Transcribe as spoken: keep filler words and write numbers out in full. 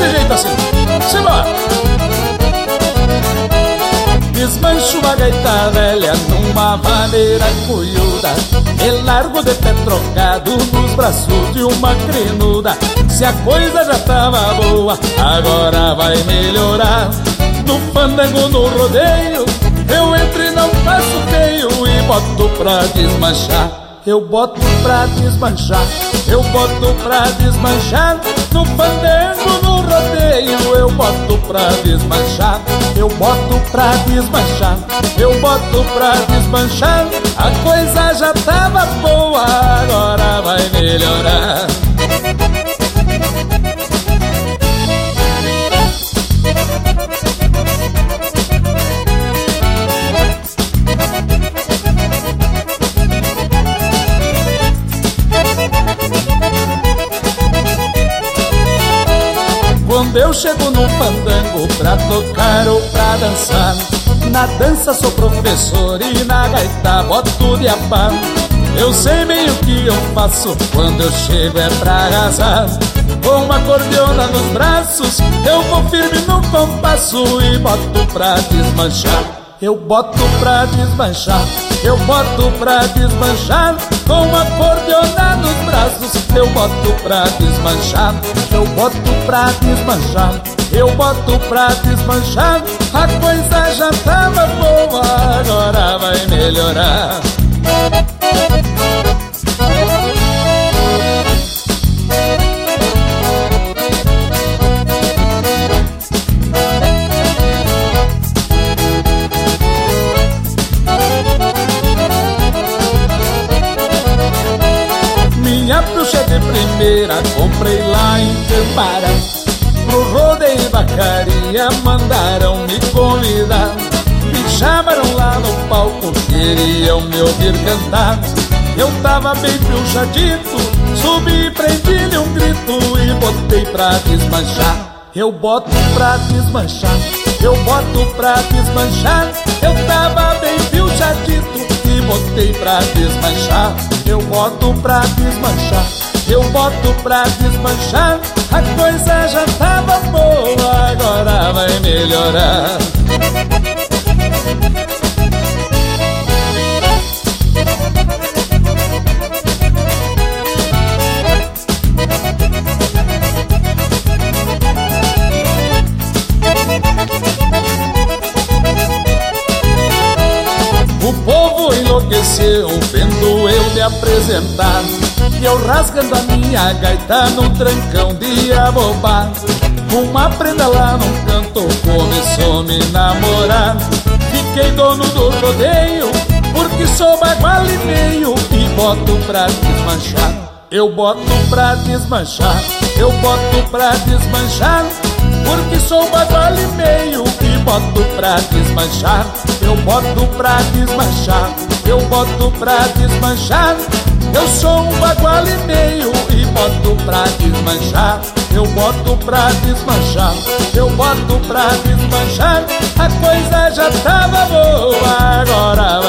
desse jeito assim. Simbora! Desmancho uma gaita velha numa maneira cunhuda, e largo de pé trocado nos braços de uma crinuda. Se a coisa já tava boa, agora vai melhorar. No fandango, no rodeio, eu entro e não faço feio, e boto pra desmanchar. Eu boto pra desmanchar, eu boto pra desmanchar. No fandango, no rodeio, eu boto pra desmanchar. Eu boto pra desmanchar, eu boto pra desmanchar. A coisa já tava boa, agora vai melhorar. Quando eu chego num fandango pra tocar ou pra dançar, na dança sou professor e na gaita boto de apá. Eu sei bem o que eu faço, quando eu chego é pra arrasar. Com uma cordiona nos braços, eu vou firme no compasso e boto pra desmanchar. Eu boto pra desmanchar, eu boto pra desmanchar. Com uma cordiona nos braços, eu boto pra desmanchar. Eu boto pra desmanchar, eu boto pra desmanchar. A coisa já tava boa, agora vai melhorar. Minha bruxa de primeira comprei lá em Tempara. Pro rodeio e vacaria mandaram me convidar. Me chamaram lá no palco, queriam me ouvir cantar. Eu tava bem pilchadito, subi e prendi-lhe um grito e botei pra desmanchar. Eu boto pra desmanchar, eu boto pra desmanchar. Eu tava bem pilchadito e botei pra desmanchar. Eu boto pra desmanchar, eu boto pra desmanchar. A coisa já tava boa, agora vai melhorar. O povo enlouqueceu vendo eu me apresentar, e eu rasgando a minha gaita no trancão de abobar. Uma prenda lá num canto começou a me namorar. Fiquei dono do rodeio, porque sou bagual e meio, e boto pra desmanchar. Eu boto pra desmanchar, eu boto pra desmanchar. Porque sou bagual e meio, e boto pra desmanchar. Eu boto pra desmanchar, eu boto pra desmanchar. Eu sou um bagual e meio, e boto pra desmanchar. Eu boto pra desmanchar, eu boto pra desmanchar. A coisa já tava boa, agora